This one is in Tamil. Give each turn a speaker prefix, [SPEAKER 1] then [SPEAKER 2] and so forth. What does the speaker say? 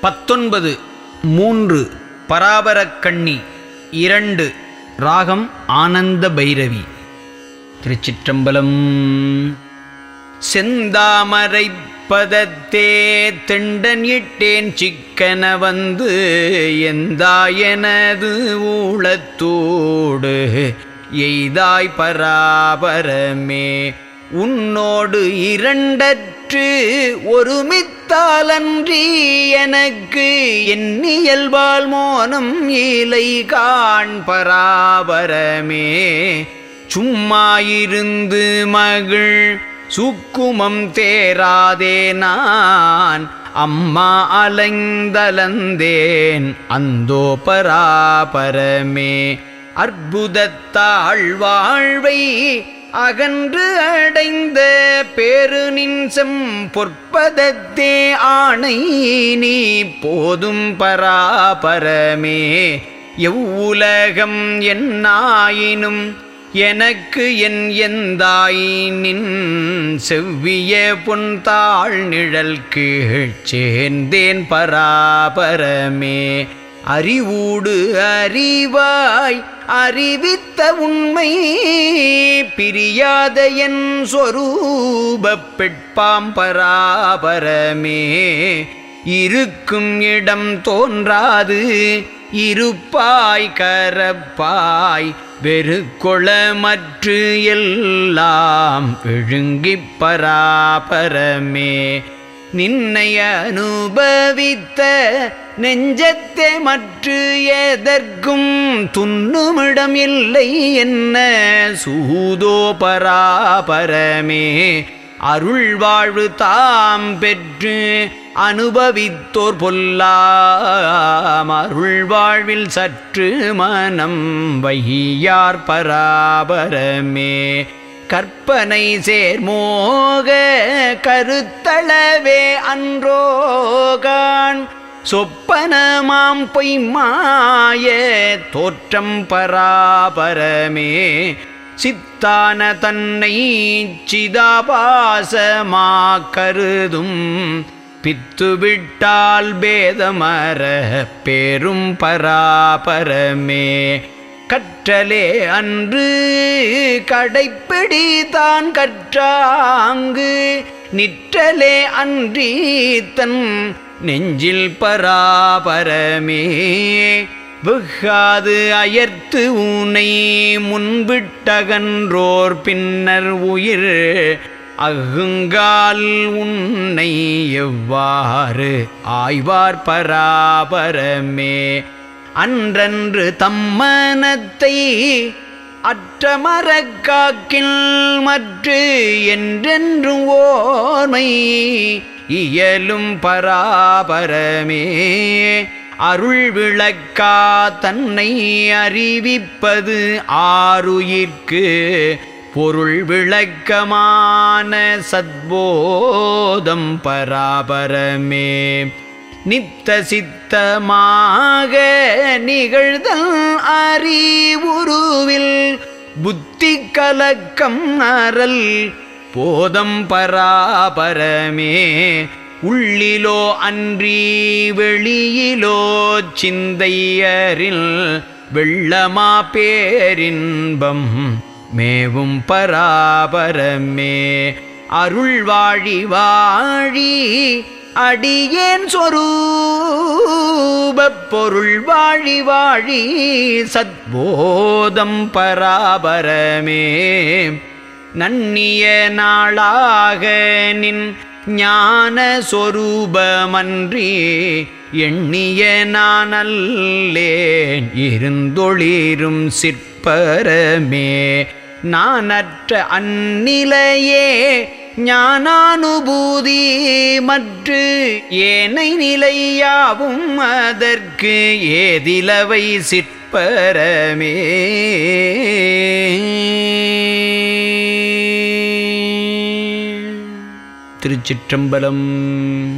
[SPEAKER 1] 19 3 பராபரக்கண்ணி 2 ராகம் ஆனந்த பைரவி. திருச்சிற்றம்பலம். செந்தாமரை பதத்தே திண்டன் இட்டேன் சிக்கன வந்து எந்தாயனது ஊழத்தோடு எய்தாய் பராபரமே. உன்னோடு இரண்டற்று ஒருமித்தாலன்றி எனக்கு எண்ணியல்பால் மோனம் இலை காண் பராபரமே. சும்மாயிருந்து மகிழ் சுக்குமம் தேராதே நான் அம்மா அலைந்தலந்தேன் அந்தோ பராபரமே. அற்புதத்தாள் வாழ்வை அகன்று அடைந்த பேருநின் செம்பொற்பதத்தே ஆணை நீ போதும் பராபரமே. எவ்வுலகம் என்னாயினும் எனக்கு என் எந்தாய் நின் செவ்விய பொன்தாள் நிழல் கீழ் சேர்ந்தேன் பராபரமே. அறிவூடு அறிவாய் அறிவித்த உண்மை பிரியாத என் சொரூபப் பெட்பாம் பராபரமே. இருக்கும் இடம் தோன்றாது இருப்பாய் கரப்பாய் வெறுக்கொளமற்று எல்லாம் விழுங்கிப் பராபரமே. நின்னை அனுபவித்த நெஞ்சத்தே மற்று எதற்கும் துண்ணுமிடம் இல்லை என்ன சூதோ பராபரமே. அருள் வாழ்வு தாம் பெற்று அனுபவித்தோர் பொல்லாம் அருள் வாழ்வில் சற்று மனம் வையார் பராபரமே. கற்பனை சேர்மோக கருத்தளவே அன்றோகான் சொப்பனமாம் பொய்மாய தோற்றம் பராபரமே. சித்தான தன்னை சிதாபாசமா கருதும் பித்துவிட்டால் பேதமர பேரும் பராபரமே. கற்றலே அன்று கடைப்பிடி தான் கற்றாங்கு நிற்றலே அன்றி தன் நெஞ்சில் பராபரமே. வெகாது அயர்த்து ஊனை முன்பிட்டகன்றோர் பின்னர் உயிர் அகுங்கால் உன்னை எவ்வாறு ஆய்வார் பராபரமே. அன்றன்று தம்மனத்தை அற்றமரக் காக்கில் மற்று என்றென்றும் ஓர்மை இயலும் பராபரமே. அருள் விளக்கா தன்னை அறிவிப்பது ஆருயிர்க்கு பொருள் விளக்கமான சத்போதம் பராபரமே. நித்த சித்தமாக நிகழ்தல் அறிவுருவில் புத்தி கலக்கம் அறல் போதம் பராபரமே. உள்ளிலோ அன்றி வெளியிலோ சிந்தையரில் வெள்ளமா பேரின்பம் மேவும் பராபரமே. அருள் வாழி வாழி அடியேன் சொரூபப் பொருள் வாழி வாழி சத்போதம் பராபரமே. நன்னிய நாளாக நின் ஞான சொரூபமன்றி எண்ணிய நான் அல்லேன் இருந்தொளிரும் சிற்பரமே. நானற்ற அந்நிலையே ஞானானுபூதி மற்று ஏனை நிலையாவும் அதற்கு ஏதிலவை சிற்பரமே. திருச்சிற்றம்பலம்.